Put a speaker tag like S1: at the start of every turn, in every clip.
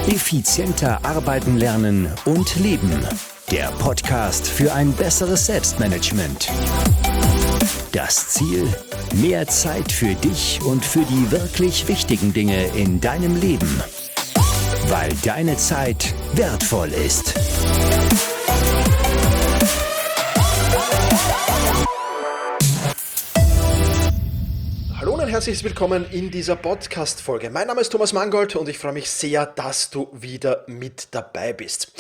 S1: Effizienter arbeiten, lernen und leben. Der Podcast für ein besseres Selbstmanagement. Das Ziel: mehr Zeit für dich und für die wirklich wichtigen Dinge in deinem Leben. Weil deine Zeit wertvoll ist.
S2: Hallo und herzlich willkommen in dieser Podcast-Folge. Mein Name ist Thomas Mangold und ich freue mich sehr, dass du wieder mit dabei bist.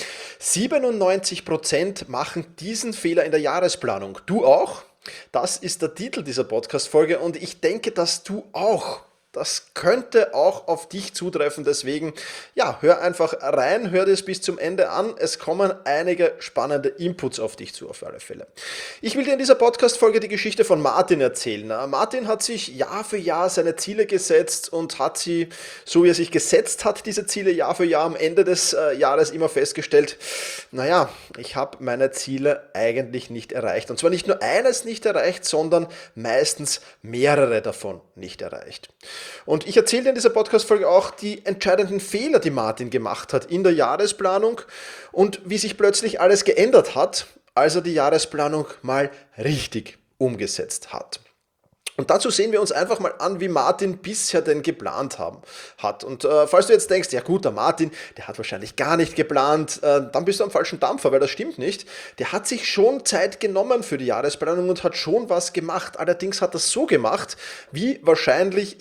S2: 97% machen diesen Fehler in der Jahresplanung. Du auch? Das ist der Titel dieser Podcast-Folge und ich denke, dass du auch. Das könnte auch auf dich zutreffen, deswegen, ja, hör einfach rein, hör das bis zum Ende an. Es kommen einige spannende Inputs auf dich zu, auf alle Fälle. Ich will dir in dieser Podcast-Folge die Geschichte von Martin erzählen. Martin hat sich Jahr für Jahr seine Ziele gesetzt und hat sie, so wie er sich gesetzt hat, diese Ziele Jahr für Jahr am Ende des Jahres immer festgestellt, naja, ich habe meine Ziele eigentlich nicht erreicht. Und zwar nicht nur eines nicht erreicht, sondern meistens mehrere davon nicht erreicht. Und ich erzähle dir in dieser Podcast-Folge auch die entscheidenden Fehler, die Martin gemacht hat in der Jahresplanung und wie sich plötzlich alles geändert hat, als er die Jahresplanung mal richtig umgesetzt hat. Und dazu sehen wir uns einfach mal an, wie Martin bisher denn geplant hat. Und falls du jetzt denkst, ja gut, der Martin, der hat wahrscheinlich gar nicht geplant, dann bist du am falschen Dampfer, weil das stimmt nicht. Der hat sich schon Zeit genommen für die Jahresplanung und hat schon was gemacht. Allerdings hat er es so gemacht, wie wahrscheinlich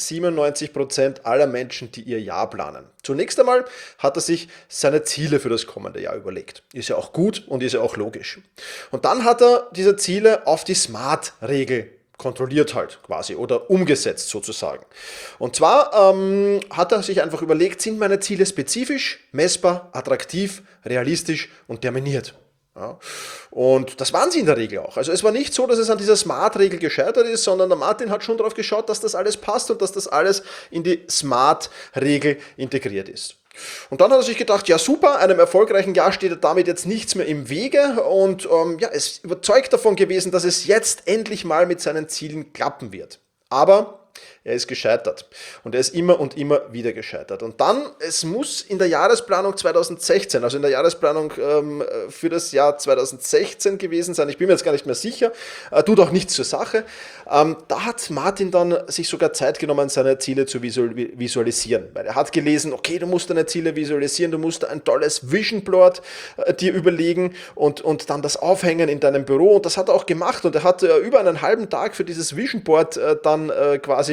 S2: 97% aller Menschen, die ihr Jahr planen. Zunächst einmal hat er sich seine Ziele für das kommende Jahr überlegt. Ist ja auch gut und ist ja auch logisch. Und dann hat er diese Ziele auf die SMART-Regel kontrolliert halt quasi oder umgesetzt sozusagen. Und zwar hat er sich einfach überlegt, sind meine Ziele spezifisch, messbar, attraktiv, realistisch und terminiert. Ja. Und das waren sie in der Regel auch. Also es war nicht so, dass es an dieser SMART-Regel gescheitert ist, sondern der Martin hat schon darauf geschaut, dass das alles passt und dass das alles in die SMART-Regel integriert ist. Und dann hat er sich gedacht, ja super, einem erfolgreichen Jahr steht damit jetzt nichts mehr im Wege und er ist überzeugt davon gewesen, dass es jetzt endlich mal mit seinen Zielen klappen wird. Aber er ist gescheitert und er ist immer und immer wieder gescheitert. Und dann, es muss in der Jahresplanung 2016, also in der Jahresplanung für das Jahr 2016 gewesen sein, ich bin mir jetzt gar nicht mehr sicher, tut auch nichts zur Sache. Da hat Martin dann sich sogar Zeit genommen, seine Ziele zu visualisieren, weil er hat gelesen, okay, du musst deine Ziele visualisieren, du musst ein tolles Vision Board dir überlegen und dann das aufhängen in deinem Büro und das hat er auch gemacht und er hat über einen halben Tag für dieses Vision Board dann quasi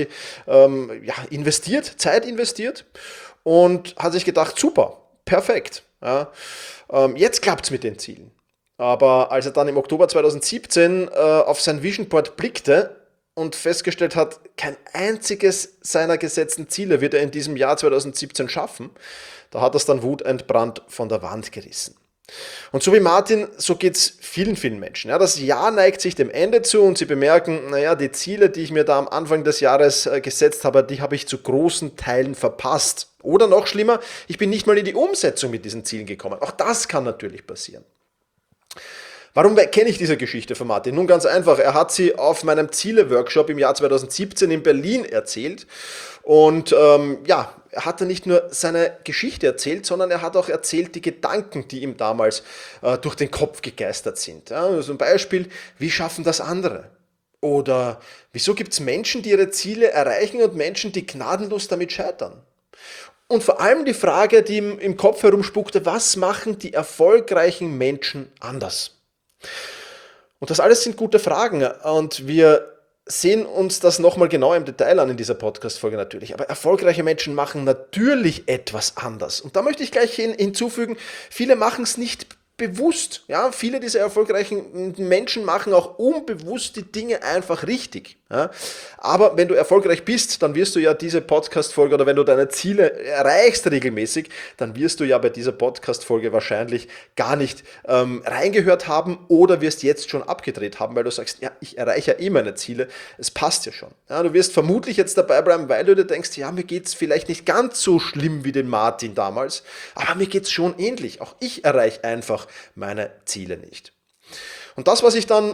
S2: Zeit investiert und hat sich gedacht, super, perfekt. Ja, jetzt klappt es mit den Zielen. Aber als er dann im Oktober 2017 auf sein Vision Board blickte und festgestellt hat, kein einziges seiner gesetzten Ziele wird er in diesem Jahr 2017 schaffen, da hat er es dann wutentbrannt von der Wand gerissen. Und so wie Martin, so geht es vielen, vielen Menschen. Ja, das Jahr neigt sich dem Ende zu und sie bemerken, naja, die Ziele, die ich mir da am Anfang des Jahres gesetzt habe, die habe ich zu großen Teilen verpasst. Oder noch schlimmer, ich bin nicht mal in die Umsetzung mit diesen Zielen gekommen. Auch das kann natürlich passieren. Warum kenne ich diese Geschichte von Martin? Nun ganz einfach, er hat sie auf meinem Ziele-Workshop im Jahr 2017 in Berlin erzählt und er hat nicht nur seine Geschichte erzählt, sondern er hat auch erzählt die Gedanken, die ihm damals durch den Kopf gegeistert sind. Ja, zum Beispiel, wie schaffen das andere? Oder wieso gibt es Menschen, die ihre Ziele erreichen und Menschen, die gnadenlos damit scheitern? Und vor allem die Frage, die ihm im Kopf herumspukte, was machen die erfolgreichen Menschen anders? Und das alles sind gute Fragen und wir sehen uns das nochmal genau im Detail an in dieser Podcast-Folge natürlich. Aber erfolgreiche Menschen machen natürlich etwas anders. Und da möchte ich gleich hinzufügen, viele machen es nicht bewusst. Ja, viele dieser erfolgreichen Menschen machen auch unbewusst die Dinge einfach richtig. Ja, aber wenn du erfolgreich bist, dann wirst du ja diese Podcast-Folge oder wenn du deine Ziele erreichst regelmäßig, dann wirst du ja bei dieser Podcast-Folge wahrscheinlich gar nicht reingehört haben oder wirst jetzt schon abgedreht haben, weil du sagst, ja, ich erreiche ja eh meine Ziele, es passt ja schon. Ja, du wirst vermutlich jetzt dabei bleiben, weil du dir denkst, ja, mir geht's vielleicht nicht ganz so schlimm wie den Martin damals, aber mir geht's schon ähnlich. Auch ich erreiche einfach meine Ziele nicht. Und das, was ich dann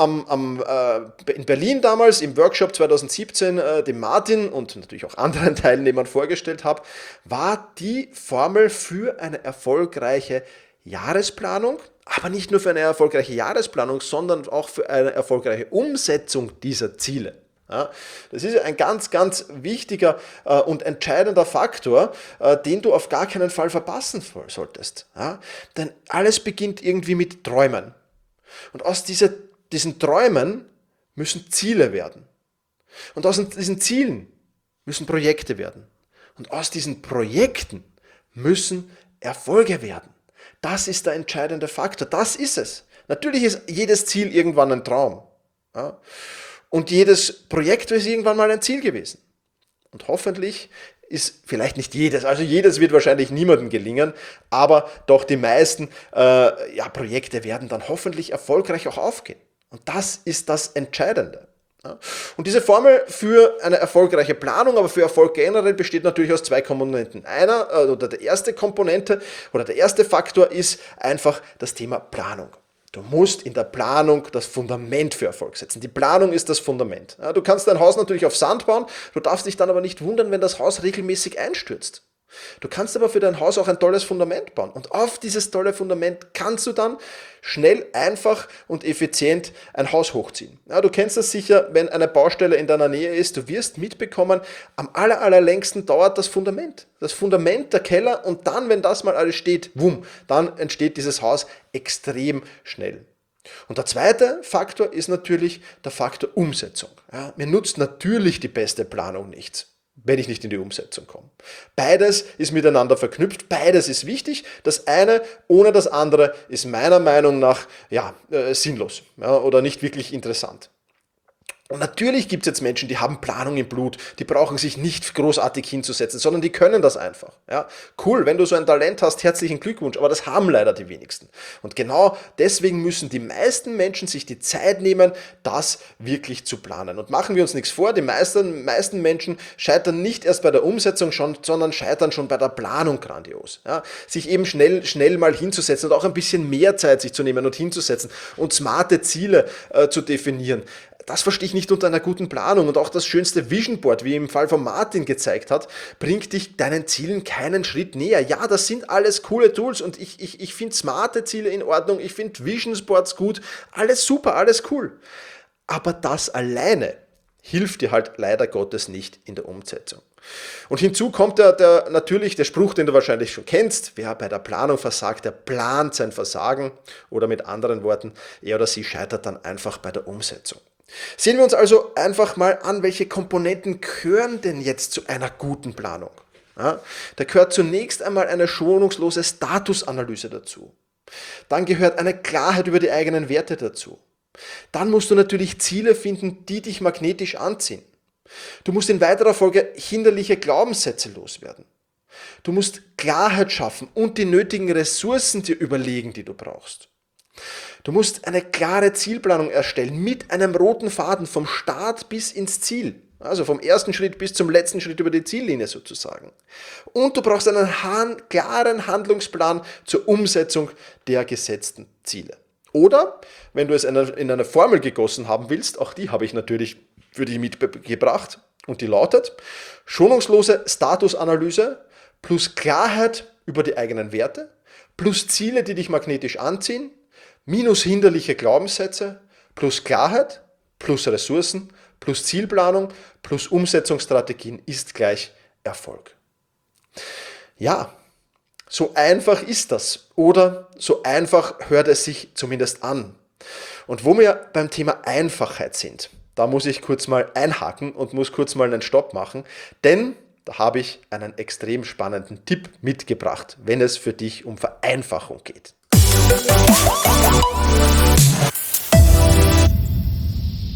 S2: in Berlin damals im Workshop 2017 dem Martin und natürlich auch anderen Teilnehmern vorgestellt habe, war die Formel für eine erfolgreiche Jahresplanung, aber nicht nur für eine erfolgreiche Jahresplanung, sondern auch für eine erfolgreiche Umsetzung dieser Ziele. Ja, das ist ein ganz, ganz wichtiger und entscheidender Faktor, den du auf gar keinen Fall verpassen solltest. Ja, denn alles beginnt irgendwie mit Träumen. Und aus diesen Träumen müssen Ziele werden. Und aus diesen Zielen müssen Projekte werden. Und aus diesen Projekten müssen Erfolge werden. Das ist der entscheidende Faktor. Das ist es. Natürlich ist jedes Ziel irgendwann ein Traum. Ja? Und jedes Projekt ist irgendwann mal ein Ziel gewesen. Und hoffentlich ist vielleicht nicht jedes, also jedes wird wahrscheinlich niemandem gelingen, aber doch die meisten Projekte werden dann hoffentlich erfolgreich auch aufgehen. Und das ist das Entscheidende. Ja. Und diese Formel für eine erfolgreiche Planung, aber für Erfolg generell besteht natürlich aus zwei Komponenten. Der erste Komponente oder der erste Faktor ist einfach das Thema Planung. Du musst in der Planung das Fundament für Erfolg setzen. Die Planung ist das Fundament. Ja, du kannst dein Haus natürlich auf Sand bauen, du darfst dich dann aber nicht wundern, wenn das Haus regelmäßig einstürzt. Du kannst aber für dein Haus auch ein tolles Fundament bauen. Und auf dieses tolle Fundament kannst du dann schnell, einfach und effizient ein Haus hochziehen. Ja, du kennst das sicher, wenn eine Baustelle in deiner Nähe ist, du wirst mitbekommen, am allerlängsten dauert das Fundament. Das Fundament, der Keller und dann, wenn das mal alles steht, dann entsteht dieses Haus extrem schnell. Und der zweite Faktor ist natürlich der Faktor Umsetzung. Ja, mir nutzt natürlich die beste Planung nichts, wenn ich nicht in die Umsetzung komme. Beides ist miteinander verknüpft, beides ist wichtig. Das eine ohne das andere ist meiner Meinung nach sinnlos oder nicht wirklich interessant. Und natürlich gibt es jetzt Menschen, die haben Planung im Blut, die brauchen sich nicht großartig hinzusetzen, sondern die können das einfach. Ja, cool, wenn du so ein Talent hast, herzlichen Glückwunsch, aber das haben leider die wenigsten. Und genau deswegen müssen die meisten Menschen sich die Zeit nehmen, das wirklich zu planen. Und machen wir uns nichts vor, die meisten Menschen scheitern nicht erst bei der Umsetzung sondern scheitern schon bei der Planung grandios. Ja, sich eben schnell mal hinzusetzen und auch ein bisschen mehr Zeit sich zu nehmen und hinzusetzen und smarte Ziele zu definieren. Das verstehe ich nicht unter einer guten Planung. Und auch das schönste Vision Board, wie im Fall von Martin gezeigt hat, bringt dich deinen Zielen keinen Schritt näher. Ja, das sind alles coole Tools und ich finde smarte Ziele in Ordnung, ich finde Vision Boards gut, alles super, alles cool. Aber das alleine hilft dir halt leider Gottes nicht in der Umsetzung. Und hinzu kommt natürlich der Spruch, den du wahrscheinlich schon kennst: Wer bei der Planung versagt, der plant sein Versagen. Oder mit anderen Worten, er oder sie scheitert dann einfach bei der Umsetzung. Sehen wir uns also einfach mal an, welche Komponenten gehören denn jetzt zu einer guten Planung. Ja, da gehört zunächst einmal eine schonungslose Statusanalyse dazu. Dann gehört eine Klarheit über die eigenen Werte dazu. Dann musst du natürlich Ziele finden, die dich magnetisch anziehen. Du musst in weiterer Folge hinderliche Glaubenssätze loswerden. Du musst Klarheit schaffen und die nötigen Ressourcen dir überlegen, die du brauchst. Du musst eine klare Zielplanung erstellen mit einem roten Faden vom Start bis ins Ziel. Also vom ersten Schritt bis zum letzten Schritt über die Ziellinie sozusagen. Und du brauchst einen klaren Handlungsplan zur Umsetzung der gesetzten Ziele. Oder, wenn du es in eine Formel gegossen haben willst, auch die habe ich natürlich für dich mitgebracht und die lautet: schonungslose Statusanalyse plus Klarheit über die eigenen Werte plus Ziele, die dich magnetisch anziehen, minus hinderliche Glaubenssätze, plus Klarheit, plus Ressourcen, plus Zielplanung, plus Umsetzungsstrategien ist gleich Erfolg. Ja, so einfach ist das. Oder so einfach hört es sich zumindest an. Und wo wir beim Thema Einfachheit sind, da muss ich kurz mal einhaken und muss kurz mal einen Stopp machen, denn da habe ich einen extrem spannenden Tipp mitgebracht, wenn es für dich um Vereinfachung geht.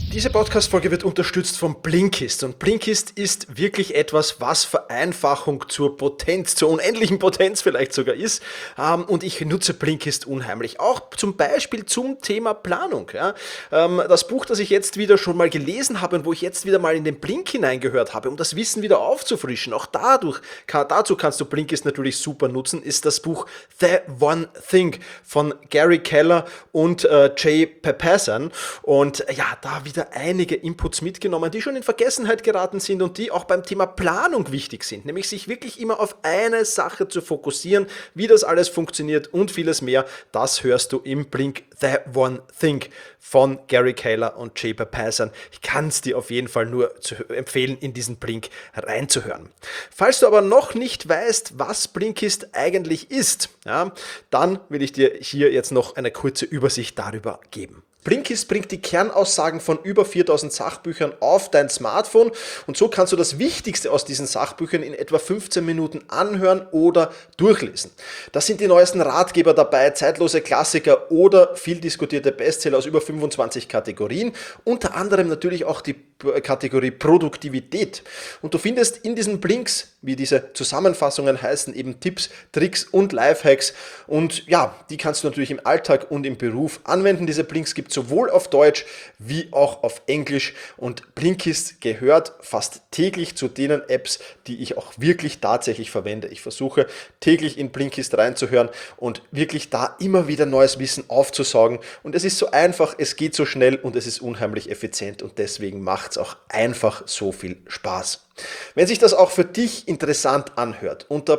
S2: Diese Podcast-Folge wird unterstützt von Blinkist und Blinkist ist wirklich etwas, was Vereinfachung zur Potenz, zur unendlichen Potenz vielleicht sogar ist, und ich nutze Blinkist unheimlich, auch zum Beispiel zum Thema Planung. Ja. Das Buch, das ich jetzt wieder schon mal gelesen habe und wo ich jetzt wieder mal in den Blink hineingehört habe, um das Wissen wieder aufzufrischen, auch dazu kannst du Blinkist natürlich super nutzen, ist das Buch The One Thing von Gary Keller und Jay Papasan, und ja, da wieder einige Inputs mitgenommen, die schon in Vergessenheit geraten sind und die auch beim Thema Planung wichtig sind, nämlich sich wirklich immer auf eine Sache zu fokussieren, wie das alles funktioniert und vieles mehr. Das hörst du im Blink The One Thing von Gary Keller und Jay Papasan. Ich kann es dir auf jeden Fall nur empfehlen, in diesen Blink reinzuhören. Falls du aber noch nicht weißt, was Blinkist eigentlich ist, ja, dann will ich dir hier jetzt noch eine kurze Übersicht darüber geben. Blinkist bringt die Kernaussagen von über 4000 Sachbüchern auf dein Smartphone und so kannst du das Wichtigste aus diesen Sachbüchern in etwa 15 Minuten anhören oder durchlesen. Da sind die neuesten Ratgeber dabei, zeitlose Klassiker oder viel diskutierte Bestseller aus über 25 Kategorien, unter anderem natürlich auch die Kategorie Produktivität. Und du findest in diesen Blinks, wie diese Zusammenfassungen heißen, eben Tipps, Tricks und Lifehacks, und ja, die kannst du natürlich im Alltag und im Beruf anwenden. Diese Blinks gibt es sowohl auf Deutsch wie auch auf Englisch, und Blinkist gehört fast täglich zu denen Apps, die ich auch wirklich tatsächlich verwende. Ich versuche täglich in Blinkist reinzuhören und wirklich da immer wieder neues Wissen aufzusaugen, und es ist so einfach, es geht so schnell und es ist unheimlich effizient, und deswegen macht es auch einfach so viel Spaß. Wenn sich das auch für dich interessant anhört, unter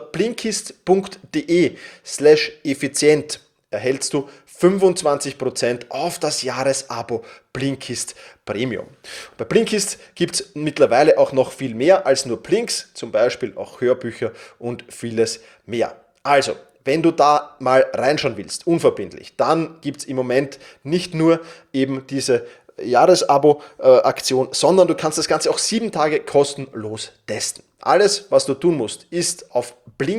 S2: blinkist.de/effizient erhältst du 25% auf das Jahresabo Blinkist Premium. Bei Blinkist gibt es mittlerweile auch noch viel mehr als nur Blinks, zum Beispiel auch Hörbücher und vieles mehr. Also, wenn du da mal reinschauen willst, unverbindlich, dann gibt es im Moment nicht nur eben diese Jahresabo-Aktion, sondern du kannst das Ganze auch 7 Tage kostenlos testen. Alles, was du tun musst, ist auf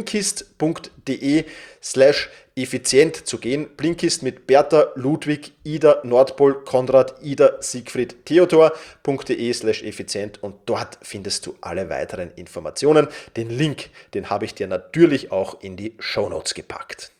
S2: blinkist.de/effizient zu gehen. Blinkist mit Bertha, Ludwig, Ida, Nordpol, Konrad, Ida, Siegfried, Theodor.de/effizient, und dort findest du alle weiteren Informationen. Den Link, den habe ich dir natürlich auch in die Shownotes gepackt.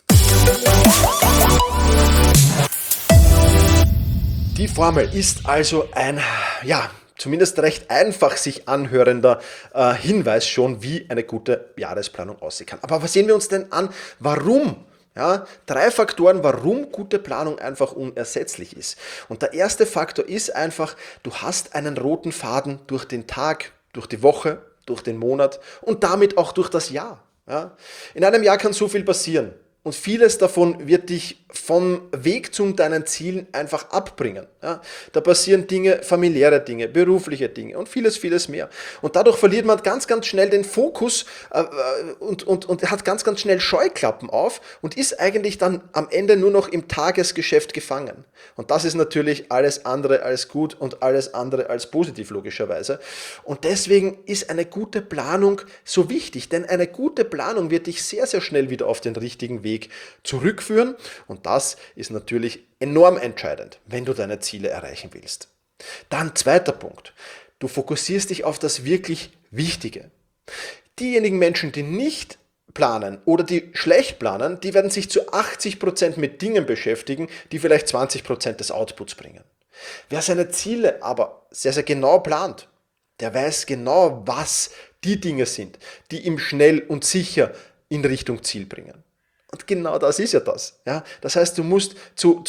S2: Die Formel ist also ein, zumindest recht einfach sich anhörender Hinweis schon, wie eine gute Jahresplanung aussehen kann. Aber was sehen wir uns denn an? Warum? Ja, 3 Faktoren, warum gute Planung einfach unersetzlich ist. Und der erste Faktor ist einfach, du hast einen roten Faden durch den Tag, durch die Woche, durch den Monat und damit auch durch das Jahr. Ja? In einem Jahr kann so viel passieren. Und vieles davon wird dich vom Weg zu deinen Zielen einfach abbringen. Ja, da passieren Dinge, familiäre Dinge, berufliche Dinge und vieles, vieles mehr. Und dadurch verliert man ganz, ganz schnell den Fokus und hat ganz, ganz schnell Scheuklappen auf und ist eigentlich dann am Ende nur noch im Tagesgeschäft gefangen. Und das ist natürlich alles andere als gut und alles andere als positiv, logischerweise. Und deswegen ist eine gute Planung so wichtig, denn eine gute Planung wird dich sehr, sehr schnell wieder auf den richtigen Weg zurückführen, und das ist natürlich enorm entscheidend, wenn du deine Ziele erreichen willst. Dann zweiter Punkt, du fokussierst dich auf das wirklich Wichtige. Diejenigen Menschen, die nicht planen oder die schlecht planen, die werden sich zu 80% mit Dingen beschäftigen, die vielleicht 20% des Outputs bringen. Wer seine Ziele aber sehr, sehr genau plant, der weiß genau, was die Dinge sind, die ihm schnell und sicher in Richtung Ziel bringen. Und genau das ist ja das. Ja? Das heißt, du musst zu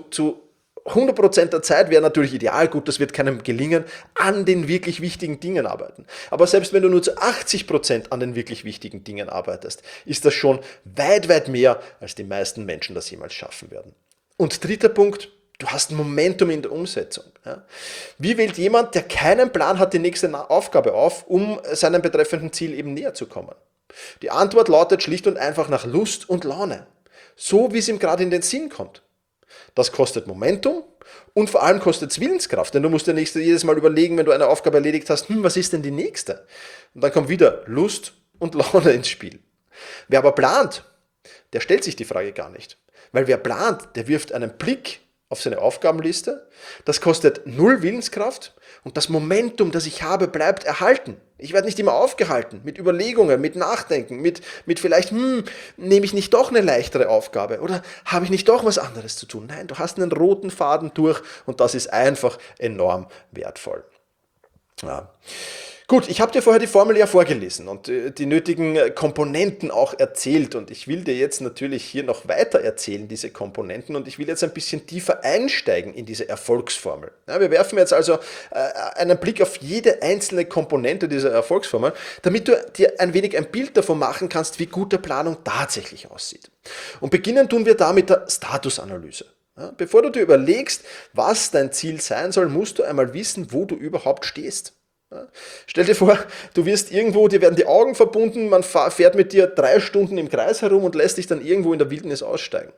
S2: 100% der Zeit, wäre natürlich ideal, gut, das wird keinem gelingen, an den wirklich wichtigen Dingen arbeiten. Aber selbst wenn du nur zu 80% an den wirklich wichtigen Dingen arbeitest, ist das schon weit, weit mehr, als die meisten Menschen das jemals schaffen werden. Und dritter Punkt, du hast Momentum in der Umsetzung. Ja? Wie wählt jemand, der keinen Plan hat, die nächste Aufgabe auf, um seinem betreffenden Ziel eben näher zu kommen? Die Antwort lautet schlicht und einfach nach Lust und Laune. So wie es ihm gerade in den Sinn kommt. Das kostet Momentum und vor allem kostet es Willenskraft, denn du musst dir jedes Mal überlegen, wenn du eine Aufgabe erledigt hast, was ist denn die nächste? Und dann kommt wieder Lust und Laune ins Spiel. Wer aber plant, der stellt sich die Frage gar nicht. Weil wer plant, der wirft einen Blick auf seine Aufgabenliste, das kostet null Willenskraft und das Momentum, das ich habe, bleibt erhalten. Ich werde nicht immer aufgehalten mit Überlegungen, mit Nachdenken, mit vielleicht, nehme ich nicht doch eine leichtere Aufgabe oder habe ich nicht doch was anderes zu tun? Nein, du hast einen roten Faden durch und das ist einfach enorm wertvoll. Ja. Gut, ich habe dir vorher die Formel ja vorgelesen und die nötigen Komponenten auch erzählt und ich will dir jetzt natürlich hier noch weiter erzählen, diese Komponenten, und ich will jetzt ein bisschen tiefer einsteigen in diese Erfolgsformel. Ja, wir werfen jetzt also einen Blick auf jede einzelne Komponente dieser Erfolgsformel, damit du dir ein wenig ein Bild davon machen kannst, wie gute Planung tatsächlich aussieht. Und beginnen tun wir da mit der Statusanalyse. Ja, bevor du dir überlegst, was dein Ziel sein soll, musst du einmal wissen, wo du überhaupt stehst. Ja, stell dir vor, du wirst irgendwo, dir werden die Augen verbunden, man fährt mit dir 3 Stunden im Kreis herum und lässt dich dann irgendwo in der Wildnis aussteigen.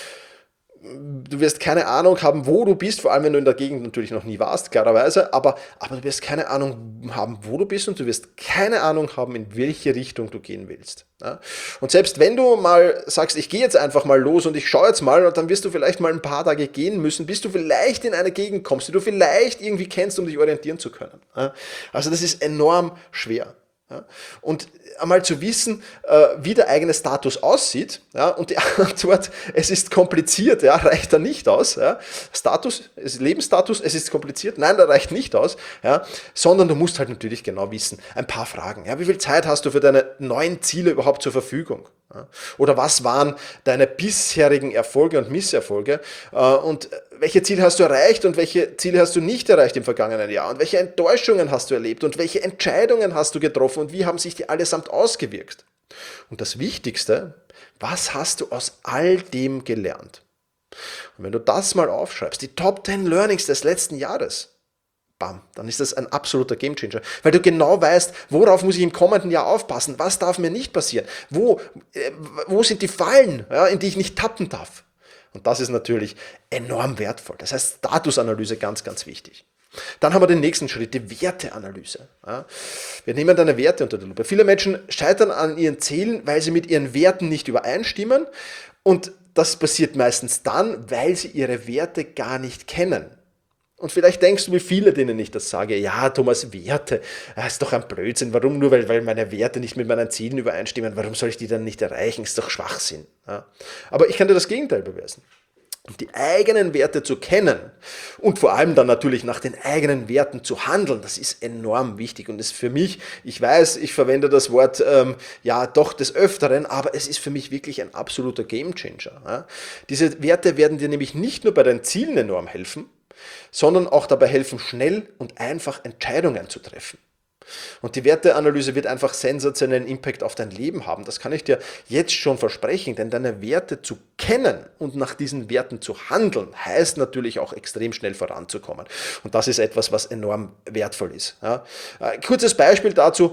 S2: Du wirst keine Ahnung haben, wo du bist, vor allem wenn du in der Gegend natürlich noch nie warst, klarerweise, aber du wirst keine Ahnung haben, wo du bist und du wirst keine Ahnung haben, in welche Richtung du gehen willst. Ja? Und selbst wenn du mal sagst, ich gehe jetzt einfach mal los und ich schaue jetzt mal, und dann wirst du vielleicht mal ein paar Tage gehen müssen, bis du vielleicht in eine Gegend kommst, die du vielleicht irgendwie kennst, um dich orientieren zu können. Ja? Also das ist enorm schwer. Ja, und einmal zu wissen, wie der eigene Status aussieht, ja, und die Antwort, es ist kompliziert, ja, reicht da nicht aus. Ja. Lebensstatus, es ist kompliziert, nein, da reicht nicht aus, ja, sondern du musst halt natürlich genau wissen, ein paar Fragen. Ja, wie viel Zeit hast du für deine neuen Ziele überhaupt zur Verfügung? Ja, oder was waren deine bisherigen Erfolge und Misserfolge? Und welche Ziele hast du erreicht und welche Ziele hast du nicht erreicht im vergangenen Jahr? Und welche Enttäuschungen hast du erlebt und welche Entscheidungen hast du getroffen und wie haben sich die allesamt ausgewirkt? Und das Wichtigste, was hast du aus all dem gelernt? Und wenn du das mal aufschreibst, die Top 10 Learnings des letzten Jahres, bam, dann ist das ein absoluter Gamechanger, weil du genau weißt, worauf muss ich im kommenden Jahr aufpassen, was darf mir nicht passieren, wo sind die Fallen, ja, in die ich nicht tappen darf. Und das ist natürlich enorm wertvoll. Das heißt, Statusanalyse ganz, ganz wichtig. Dann haben wir den nächsten Schritt, die Werteanalyse. Ja, wir nehmen deine Werte unter die Lupe. Viele Menschen scheitern an ihren Zielen, weil sie mit ihren Werten nicht übereinstimmen. Und das passiert meistens dann, weil sie ihre Werte gar nicht kennen. Und vielleicht denkst du, wie viele, denen ich das sage, ja, Thomas, Werte, das ist doch ein Blödsinn. Warum nur, weil meine Werte nicht mit meinen Zielen übereinstimmen? Warum soll ich die dann nicht erreichen? Das ist doch Schwachsinn. Ja. Aber ich kann dir das Gegenteil beweisen. Die eigenen Werte zu kennen und vor allem dann natürlich nach den eigenen Werten zu handeln, das ist enorm wichtig und ist für mich, ich weiß, ich verwende das Wort ja doch des Öfteren, aber es ist für mich wirklich ein absoluter Gamechanger. Ja. Diese Werte werden dir nämlich nicht nur bei deinen Zielen enorm helfen, sondern auch dabei helfen, schnell und einfach Entscheidungen zu treffen. Und die Werteanalyse wird einfach sensationellen Impact auf dein Leben haben. Das kann ich dir jetzt schon versprechen, denn deine Werte zu kennen und nach diesen Werten zu handeln, heißt natürlich auch extrem schnell voranzukommen. Und das ist etwas, was enorm wertvoll ist. Ja. Kurzes Beispiel dazu,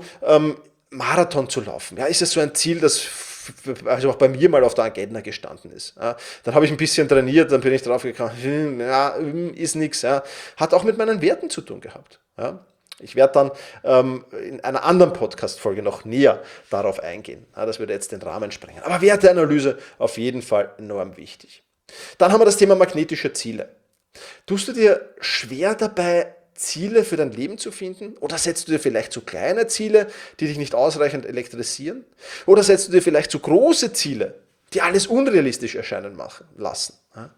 S2: Marathon zu laufen. Ja, ist es so ein Ziel, das also auch bei mir mal auf der Agenda gestanden ist. Ja, dann habe ich ein bisschen trainiert, dann bin ich drauf gekommen, ist nichts. Ja. Hat auch mit meinen Werten zu tun gehabt. Ja. Ich werde dann in einer anderen Podcast-Folge noch näher darauf eingehen. Ja, das würde jetzt den Rahmen sprengen. Aber Werteanalyse auf jeden Fall enorm wichtig. Dann haben wir das Thema magnetische Ziele. Tust du dir schwer dabei, Ziele für dein Leben zu finden? Oder setzt du dir vielleicht zu kleine Ziele, die dich nicht ausreichend elektrisieren? Oder setzt du dir vielleicht zu große Ziele, die alles unrealistisch erscheinen lassen?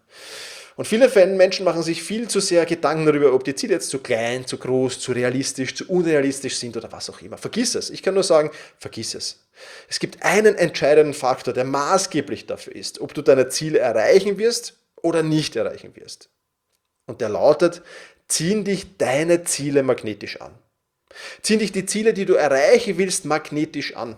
S2: Und viele Menschen machen sich viel zu sehr Gedanken darüber, ob die Ziele jetzt zu klein, zu groß, zu realistisch, zu unrealistisch sind oder was auch immer. Vergiss es. Ich kann nur sagen, vergiss es. Es gibt einen entscheidenden Faktor, der maßgeblich dafür ist, ob du deine Ziele erreichen wirst oder nicht erreichen wirst. Und der lautet, ziehen dich deine Ziele magnetisch an. Ziehen dich die Ziele, die du erreichen willst, magnetisch an.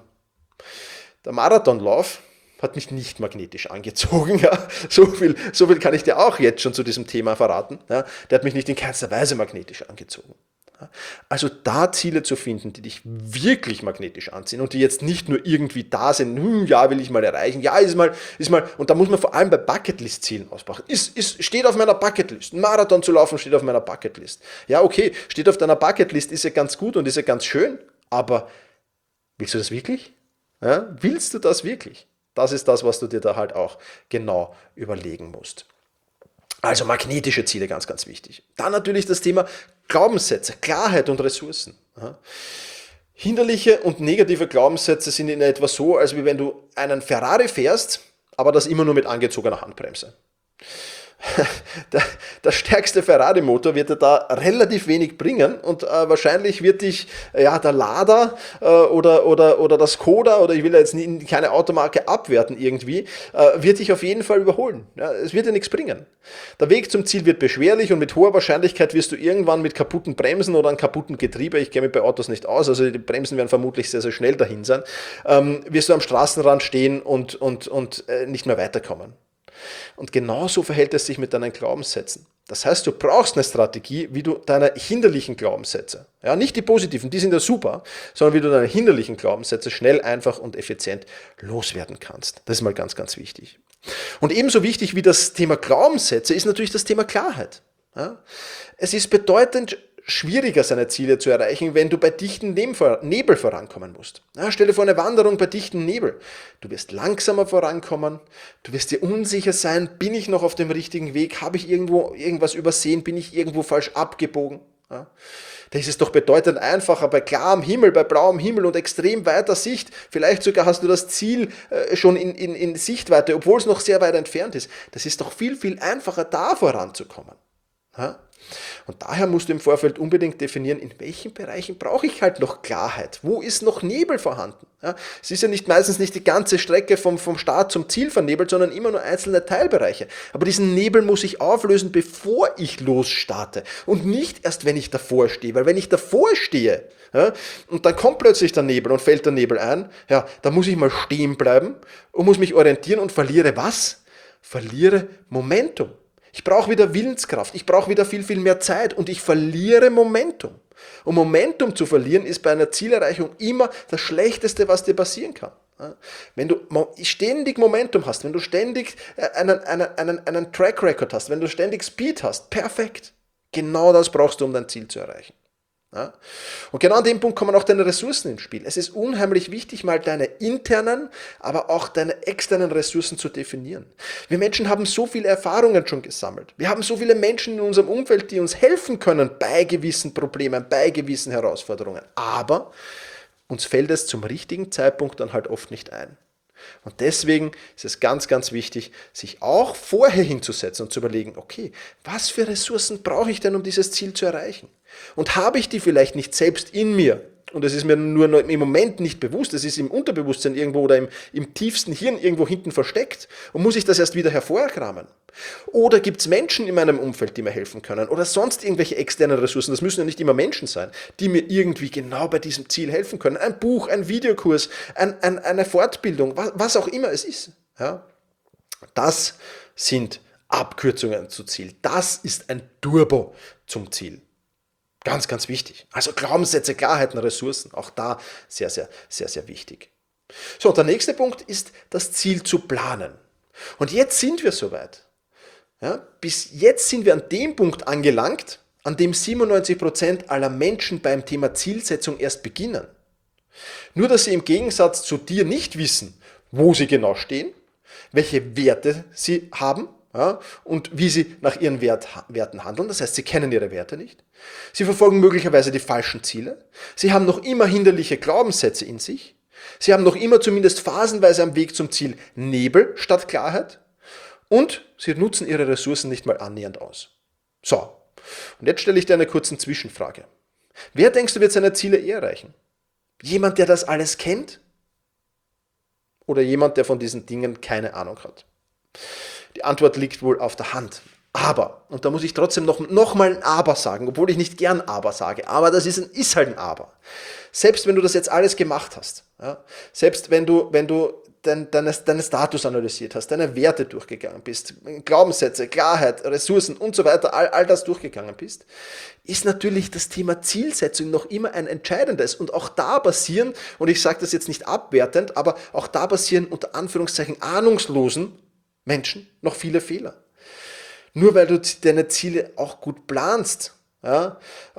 S2: Der Marathonlauf hat mich nicht magnetisch angezogen. Ja. So viel kann ich dir auch jetzt schon zu diesem Thema verraten. Ja. Der hat mich nicht in keinster Weise magnetisch angezogen. Ja. Also da Ziele zu finden, die dich wirklich magnetisch anziehen und die jetzt nicht nur irgendwie da sind, ja, will ich mal erreichen, ja, ist mal, und da muss man vor allem bei Bucketlist-Zielen ausmachen. Steht auf meiner Bucketlist. Ein Marathon zu laufen steht auf meiner Bucketlist. Ja, okay, steht auf deiner Bucketlist, ist ja ganz gut und ist ja ganz schön, aber willst du das wirklich? Ja, willst du das wirklich? Das ist das, was du dir da halt auch genau überlegen musst. Also magnetische Ziele, ganz, ganz wichtig. Dann natürlich das Thema Glaubenssätze, Klarheit und Ressourcen. Hinderliche und negative Glaubenssätze sind in etwa so, als wie wenn du einen Ferrari fährst, aber das immer nur mit angezogener Handbremse. Der stärkste Ferrari-Motor wird dir da relativ wenig bringen und wahrscheinlich wird dich der Lada oder das Skoda, oder ich will jetzt keine Automarke abwerten irgendwie, wird dich auf jeden Fall überholen. Ja, es wird dir nichts bringen. Der Weg zum Ziel wird beschwerlich und mit hoher Wahrscheinlichkeit wirst du irgendwann mit kaputten Bremsen oder einem kaputten Getriebe, ich kenne mich bei Autos nicht aus, also die Bremsen werden vermutlich sehr, sehr schnell dahin sein, wirst du am Straßenrand stehen und nicht mehr weiterkommen. Und genauso verhält es sich mit deinen Glaubenssätzen. Das heißt, du brauchst eine Strategie, wie du deine hinderlichen Glaubenssätze, ja, nicht die positiven, die sind ja super, sondern wie du deine hinderlichen Glaubenssätze schnell, einfach und effizient loswerden kannst. Das ist mal ganz, ganz wichtig. Und ebenso wichtig wie das Thema Glaubenssätze ist natürlich das Thema Klarheit. Ja? Es ist bedeutend schwieriger, seine Ziele zu erreichen, wenn du bei dichtem Nebel vorankommen musst. Ja, stell dir vor eine Wanderung bei dichtem Nebel. Du wirst langsamer vorankommen, du wirst dir unsicher sein, bin ich noch auf dem richtigen Weg, habe ich irgendwo irgendwas übersehen, bin ich irgendwo falsch abgebogen. Ja. Da ist es doch bedeutend einfacher, bei klarem Himmel, bei blauem Himmel und extrem weiter Sicht, vielleicht sogar hast du das Ziel schon in Sichtweite, obwohl es noch sehr weit entfernt ist. Das ist doch viel, viel einfacher, da voranzukommen. Ja. Und daher musst du im Vorfeld unbedingt definieren, in welchen Bereichen brauche ich halt noch Klarheit. Wo ist noch Nebel vorhanden? Ja, es ist ja meistens nicht die ganze Strecke vom Start zum Ziel vernebelt, sondern immer nur einzelne Teilbereiche. Aber diesen Nebel muss ich auflösen, bevor ich losstarte und nicht erst, wenn ich davor stehe. Weil wenn ich davor stehe, ja, und dann kommt plötzlich der Nebel und fällt der Nebel ein, ja, dann muss ich mal stehen bleiben und muss mich orientieren und verliere was? Verliere Momentum. Ich brauche wieder Willenskraft, ich brauche wieder viel, viel mehr Zeit und ich verliere Momentum. Und Momentum zu verlieren ist bei einer Zielerreichung immer das Schlechteste, was dir passieren kann. Wenn du ständig Momentum hast, wenn du ständig einen Track Record hast, wenn du ständig Speed hast, perfekt. Genau das brauchst du, um dein Ziel zu erreichen. Ja? Und genau an dem Punkt kommen auch deine Ressourcen ins Spiel. Es ist unheimlich wichtig, mal deine internen, aber auch deine externen Ressourcen zu definieren. Wir Menschen haben so viele Erfahrungen schon gesammelt. Wir haben so viele Menschen in unserem Umfeld, die uns helfen können bei gewissen Problemen, bei gewissen Herausforderungen. Aber uns fällt es zum richtigen Zeitpunkt dann halt oft nicht ein. Und deswegen ist es ganz, ganz wichtig, sich auch vorher hinzusetzen und zu überlegen, okay, was für Ressourcen brauche ich denn, um dieses Ziel zu erreichen? Und habe ich die vielleicht nicht selbst in mir? Und es ist mir nur im Moment nicht bewusst, es ist im Unterbewusstsein irgendwo oder im tiefsten Hirn irgendwo hinten versteckt und muss ich das erst wieder hervorkramen? Oder gibt es Menschen in meinem Umfeld, die mir helfen können? Oder sonst irgendwelche externen Ressourcen, das müssen ja nicht immer Menschen sein, die mir irgendwie genau bei diesem Ziel helfen können. Ein Buch, ein Videokurs, eine Fortbildung, was auch immer es ist. Ja? Das sind Abkürzungen zum Ziel. Das ist ein Turbo zum Ziel. Ganz, ganz wichtig. Also Glaubenssätze, Klarheiten, Ressourcen, auch da sehr, sehr, sehr, sehr wichtig. So, und der nächste Punkt ist, das Ziel zu planen. Und jetzt sind wir soweit. Ja, bis jetzt sind wir an dem Punkt angelangt, an dem 97% aller Menschen beim Thema Zielsetzung erst beginnen. Nur, dass sie im Gegensatz zu dir nicht wissen, wo sie genau stehen, welche Werte sie haben, ja, und wie sie nach ihren Werten handeln. Das heißt, sie kennen ihre Werte nicht. Sie verfolgen möglicherweise die falschen Ziele. Sie haben noch immer hinderliche Glaubenssätze in sich. Sie haben noch immer zumindest phasenweise am Weg zum Ziel Nebel statt Klarheit. Und sie nutzen ihre Ressourcen nicht mal annähernd aus. So, und jetzt stelle ich dir eine kurze Zwischenfrage. Wer denkst du wird seine Ziele erreichen? Jemand, der das alles kennt? Oder jemand, der von diesen Dingen keine Ahnung hat? Die Antwort liegt wohl auf der Hand. Aber, und da muss ich trotzdem noch mal ein Aber sagen, obwohl ich nicht gern Aber sage, aber das ist halt ein Aber. Selbst wenn du das jetzt alles gemacht hast, ja, selbst wenn du deinen Status analysiert hast, deine Werte durchgegangen bist, Glaubenssätze, Klarheit, Ressourcen und so weiter, all das durchgegangen bist, ist natürlich das Thema Zielsetzung noch immer ein entscheidendes. Und auch da passieren, und ich sage das jetzt nicht abwertend, aber auch da passieren unter Anführungszeichen ahnungslosen Menschen noch viele Fehler. Nur weil du deine Ziele auch gut planst, ja,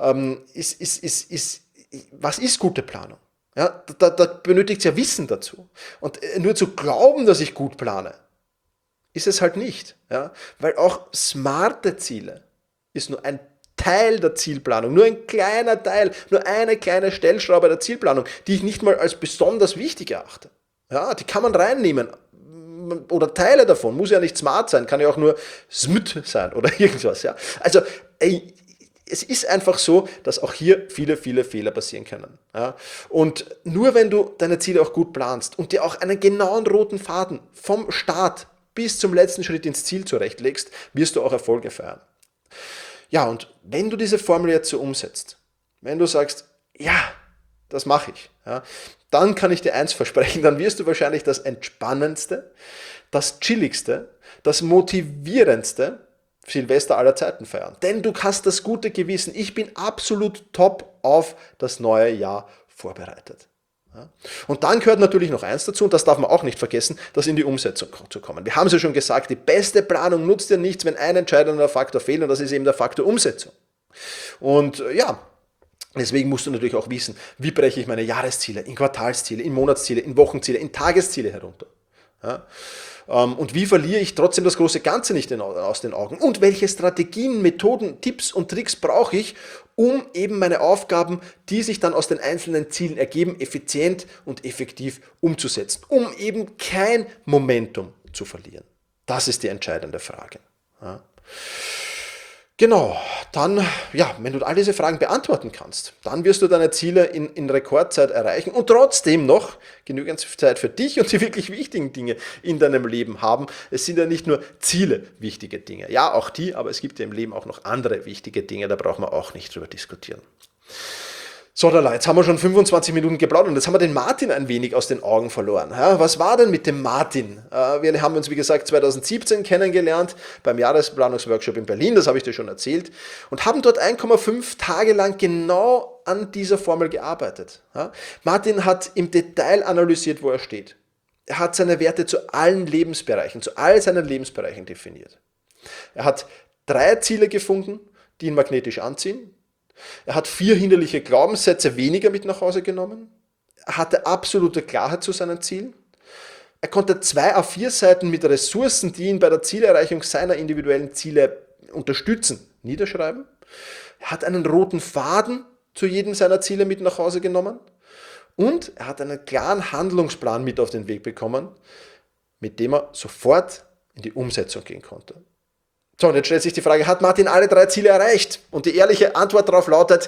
S2: was ist gute Planung? Ja, da benötigt es ja Wissen dazu. Und nur zu glauben, dass ich gut plane, ist es halt nicht. Ja? Weil auch smarte Ziele ist nur ein Teil der Zielplanung, nur ein kleiner Teil, nur eine kleine Stellschraube der Zielplanung, die ich nicht mal als besonders wichtig erachte. Ja, die kann man reinnehmen. Oder Teile davon, muss ja nicht smart sein, kann ja auch nur smüt sein oder irgendwas. Ja? Also es ist einfach so, dass auch hier viele, viele Fehler passieren können. Ja? Und nur wenn du deine Ziele auch gut planst und dir auch einen genauen roten Faden vom Start bis zum letzten Schritt ins Ziel zurechtlegst, wirst du auch Erfolge feiern. Ja, und wenn du diese Formel jetzt so umsetzt, wenn du sagst, ja, das mache ich, ja, dann kann ich dir eins versprechen, dann wirst du wahrscheinlich das entspannendste, das chilligste, das motivierendste Silvester aller Zeiten feiern. Denn du hast das gute Gewissen, ich bin absolut top auf das neue Jahr vorbereitet. Ja. Und dann gehört natürlich noch eins dazu, und das darf man auch nicht vergessen, das in die Umsetzung zu kommen. Wir haben es ja schon gesagt, die beste Planung nutzt dir nichts, wenn ein entscheidender Faktor fehlt, und das ist eben der Faktor Umsetzung. Und ja, deswegen musst du natürlich auch wissen, wie breche ich meine Jahresziele, in Quartalsziele, in Monatsziele, in Wochenziele, in Tagesziele herunter. Ja? Und wie verliere ich trotzdem das große Ganze nicht aus den Augen? Und welche Strategien, Methoden, Tipps und Tricks brauche ich, um eben meine Aufgaben, die sich dann aus den einzelnen Zielen ergeben, effizient und effektiv umzusetzen, um eben kein Momentum zu verlieren? Das ist die entscheidende Frage. Ja? Genau, dann, ja, wenn du all diese Fragen beantworten kannst, dann wirst du deine Ziele in Rekordzeit erreichen und trotzdem noch genügend Zeit für dich und die wirklich wichtigen Dinge in deinem Leben haben. Es sind ja nicht nur Ziele wichtige Dinge, ja, auch die, aber es gibt ja im Leben auch noch andere wichtige Dinge, da brauchen wir auch nicht drüber diskutieren. So, jetzt haben wir schon 25 Minuten geplaudert und jetzt haben wir den Martin ein wenig aus den Augen verloren. Ja, was war denn mit dem Martin? Wir haben uns, wie gesagt, 2017 kennengelernt beim Jahresplanungsworkshop in Berlin, das habe ich dir schon erzählt, und haben dort 1,5 Tage lang genau an dieser Formel gearbeitet. Ja, Martin hat im Detail analysiert, wo er steht. Er hat seine Werte zu allen Lebensbereichen, zu all seinen Lebensbereichen definiert. Er hat 3 Ziele gefunden, die ihn magnetisch anziehen. Er hat 4 hinderliche Glaubenssätze weniger mit nach Hause genommen. Er hatte absolute Klarheit zu seinen Zielen. Er konnte 2 A4-Seiten mit Ressourcen, die ihn bei der Zielerreichung seiner individuellen Ziele unterstützen, niederschreiben. Er hat einen roten Faden zu jedem seiner Ziele mit nach Hause genommen. Und er hat einen klaren Handlungsplan mit auf den Weg bekommen, mit dem er sofort in die Umsetzung gehen konnte. So, und jetzt stellt sich die Frage, hat Martin alle 3 Ziele erreicht? Und die ehrliche Antwort darauf lautet,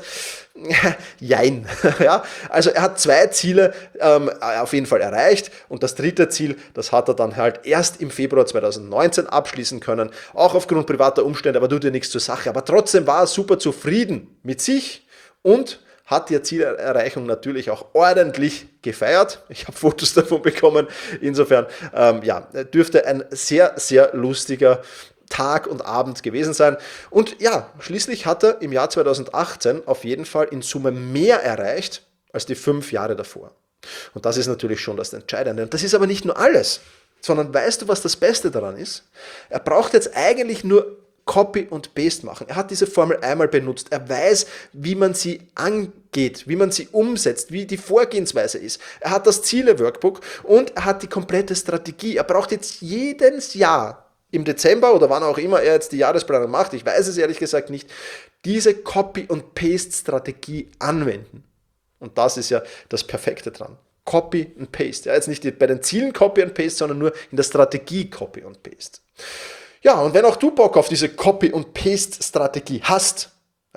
S2: jein. Ja, also er hat 2 Ziele auf jeden Fall erreicht und das 3. Ziel, das hat er dann halt erst im Februar 2019 abschließen können, auch aufgrund privater Umstände, aber tut ja nichts zur Sache. Aber trotzdem war er super zufrieden mit sich und hat die Zielerreichung natürlich auch ordentlich gefeiert. Ich habe Fotos davon bekommen. Insofern dürfte ein sehr, sehr lustiger Tag und Abend gewesen sein. Und ja, schließlich hat er im Jahr 2018 auf jeden Fall in Summe mehr erreicht als die 5 Jahre davor. Und das ist natürlich schon das Entscheidende. Und das ist aber nicht nur alles, sondern weißt du, was das Beste daran ist? Er braucht jetzt eigentlich nur Copy und Paste machen. Er hat diese Formel einmal benutzt. Er weiß, wie man sie angeht, wie man sie umsetzt, wie die Vorgehensweise ist. Er hat das Ziele-Workbook und er hat die komplette Strategie. Er braucht jetzt jedes Jahr im Dezember oder wann auch immer er jetzt die Jahresplanung macht, ich weiß es ehrlich gesagt nicht, diese Copy- und Paste-Strategie anwenden. Und das ist ja das Perfekte dran. Copy und Paste. Ja, jetzt nicht bei den Zielen Copy und Paste, sondern nur in der Strategie Copy und Paste. Ja, und wenn auch du Bock auf diese Copy- und Paste-Strategie hast,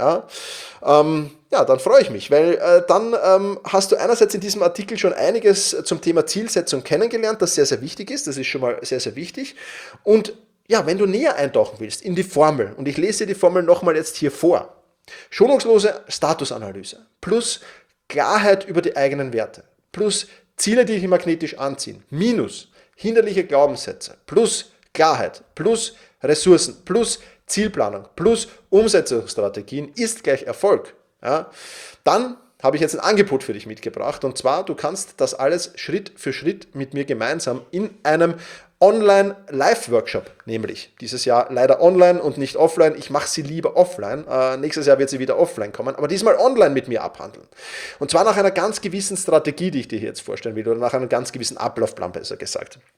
S2: dann freue ich mich, weil dann hast du einerseits in diesem Artikel schon einiges zum Thema Zielsetzung kennengelernt, das sehr, sehr wichtig ist. Das ist schon mal sehr, sehr wichtig. Und ja, wenn du näher eintauchen willst in die Formel, und ich lese dir die Formel nochmal jetzt hier vor, schonungslose Statusanalyse plus Klarheit über die eigenen Werte plus Ziele, die dich magnetisch anziehen, minus hinderliche Glaubenssätze plus Klarheit plus Ressourcen plus Zielplanung plus Umsetzungsstrategien ist gleich Erfolg. Ja, dann habe ich jetzt ein Angebot für dich mitgebracht, und zwar, du kannst das alles Schritt für Schritt mit mir gemeinsam in einem Online-Live-Workshop, nämlich dieses Jahr leider online und nicht offline. Ich mache sie lieber offline. Nächstes Jahr wird sie wieder offline kommen, aber diesmal online mit mir abhandeln. Und zwar nach einer ganz gewissen Strategie, die ich dir hier jetzt vorstellen will, oder nach einem ganz gewissen Ablaufplan, besser gesagt.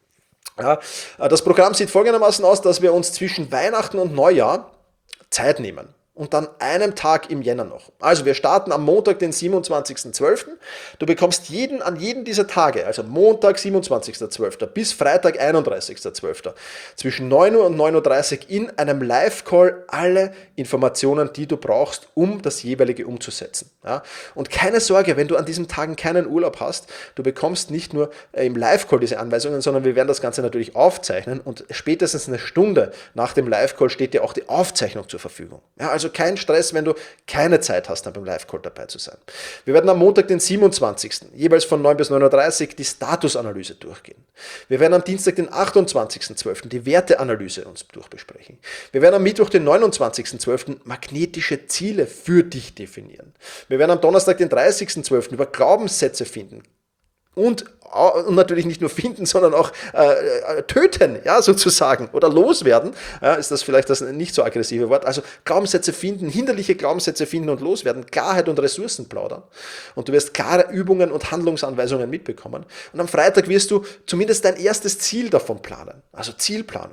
S2: Ja, das Programm sieht folgendermaßen aus, dass wir uns zwischen Weihnachten und Neujahr Zeit nehmen. Und dann einem Tag im Jänner noch. Also wir starten am Montag, den 27.12. Du bekommst an jeden dieser Tage, also Montag, 27.12. bis Freitag, 31.12. zwischen 9 Uhr und 9.30 Uhr in einem Live-Call alle Informationen, die du brauchst, um das jeweilige umzusetzen. Ja? Und keine Sorge, wenn du an diesen Tagen keinen Urlaub hast, du bekommst nicht nur im Live-Call diese Anweisungen, sondern wir werden das Ganze natürlich aufzeichnen und spätestens eine Stunde nach dem Live-Call steht dir auch die Aufzeichnung zur Verfügung. Ja, also kein Stress, wenn du keine Zeit hast, dann beim Live-Call dabei zu sein. Wir werden am Montag, den 27. jeweils von 9 bis 9.30 Uhr die Statusanalyse durchgehen. Wir werden am Dienstag, den 28.12. die Werteanalyse uns durchbesprechen. Wir werden am Mittwoch, den 29.12. magnetische Ziele für dich definieren. Wir werden am Donnerstag, den 30.12. über Glaubenssätze finden. Und natürlich nicht nur finden, sondern auch töten, ja, sozusagen, oder loswerden, ja, ist das vielleicht das nicht so aggressive Wort, also Glaubenssätze finden, hinderliche Glaubenssätze finden und loswerden, Klarheit und Ressourcen plaudern und du wirst klare Übungen und Handlungsanweisungen mitbekommen und am Freitag wirst du zumindest dein erstes Ziel davon planen, also Zielplanung.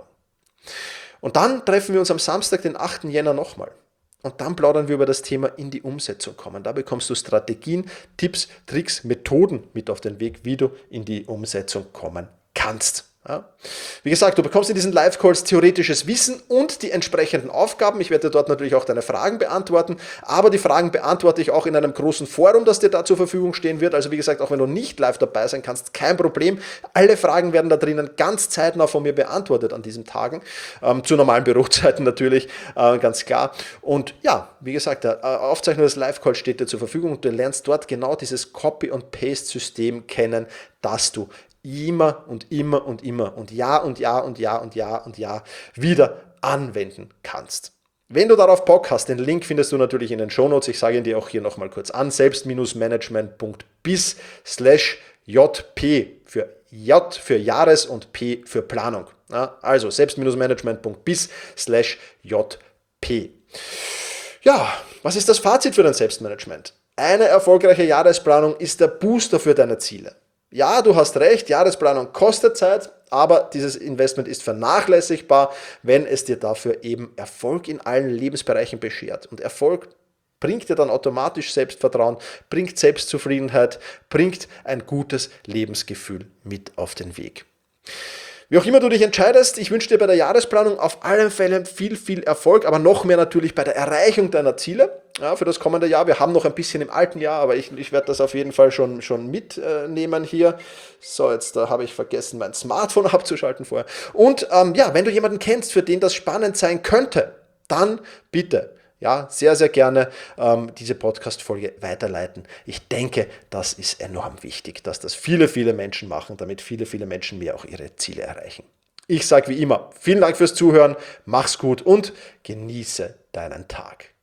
S2: Und dann treffen wir uns am Samstag, den 8. Jänner nochmal. Und dann plaudern wir über das Thema in die Umsetzung kommen. Da bekommst du Strategien, Tipps, Tricks, Methoden mit auf den Weg, wie du in die Umsetzung kommen kannst. Ja. Wie gesagt, du bekommst in diesen Live-Calls theoretisches Wissen und die entsprechenden Aufgaben. Ich werde dort natürlich auch deine Fragen beantworten, aber die Fragen beantworte ich auch in einem großen Forum, das dir da zur Verfügung stehen wird. Also wie gesagt, auch wenn du nicht live dabei sein kannst, kein Problem. Alle Fragen werden da drinnen ganz zeitnah von mir beantwortet an diesen Tagen, zu normalen Bürozeiten natürlich, ganz klar. Und ja, wie gesagt, der Aufzeichnung des Live-Calls steht dir zur Verfügung und du lernst dort genau dieses Copy-and-Paste-System kennen, das du immer und immer und immer und Jahr und Jahr und Jahr und Jahr und Jahr wieder anwenden kannst. Wenn du darauf Bock hast, den Link findest du natürlich in den Shownotes. Ich sage ihn dir auch hier nochmal kurz an. selbst-management.biz/jp für J für Jahres und P für Planung. Ja, also selbst-management.biz/jp. Ja, was ist das Fazit für dein Selbstmanagement? Eine erfolgreiche Jahresplanung ist der Booster für deine Ziele. Ja, du hast recht, Jahresplanung kostet Zeit, aber dieses Investment ist vernachlässigbar, wenn es dir dafür eben Erfolg in allen Lebensbereichen beschert. Und Erfolg bringt dir dann automatisch Selbstvertrauen, bringt Selbstzufriedenheit, bringt ein gutes Lebensgefühl mit auf den Weg. Wie auch immer du dich entscheidest, ich wünsche dir bei der Jahresplanung auf allen Fällen viel Erfolg, aber noch mehr natürlich bei der Erreichung deiner Ziele, ja, für das kommende Jahr. Wir haben noch ein bisschen im alten Jahr, aber ich werde das auf jeden Fall schon mitnehmen hier. So, jetzt habe ich vergessen, mein Smartphone abzuschalten vorher. Und ja, wenn du jemanden kennst, für den das spannend sein könnte, dann bitte, ja, sehr gerne diese Podcast-Folge weiterleiten. Ich denke, das ist enorm wichtig, dass das viele Menschen machen, damit viele Menschen mehr auch ihre Ziele erreichen. Ich sage wie immer, vielen Dank fürs Zuhören, mach's gut und genieße deinen Tag.